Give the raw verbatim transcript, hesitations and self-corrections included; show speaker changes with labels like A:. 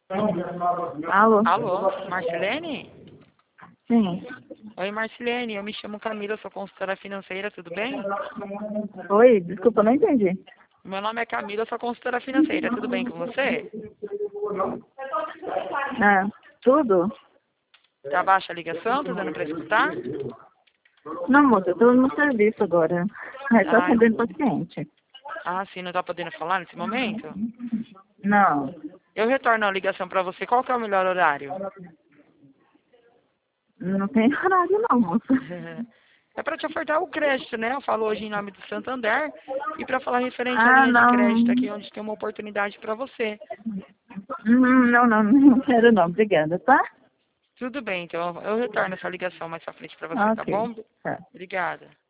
A: Alô?
B: Alô, Marcilene?
A: Sim.
B: Oi, Marcilene, eu me chamo Camila, sou consultora financeira, tudo bem?
A: Oi, desculpa, não entendi.
B: Meu nome é Camila, sou consultora financeira, tudo bem com você?
A: Ah, tudo?
B: Tá baixa a ligação, tá dando pra escutar?
A: Não, moça, eu tô no serviço agora. É só
B: Ah,
A: atendendo paciente.
B: ah, sim, não tá podendo falar nesse momento?
A: Não,
B: Eu retorno a ligação pra você, qual que é o melhor horário?
A: não tem horário não, moça.
B: É pra te ofertar o crédito, né? Eu falo hoje em nome do Santander e pra falar referente à
A: Ah,
B: linha de
A: não.
B: crédito aqui, onde tem uma oportunidade pra você.
A: Hum, Não, não, não quero não, obrigada, tá?
B: Tudo bem, então eu retorno essa ligação mais pra frente pra você, tá
A: Ok,
B: bom?
A: tá.
B: Obrigada.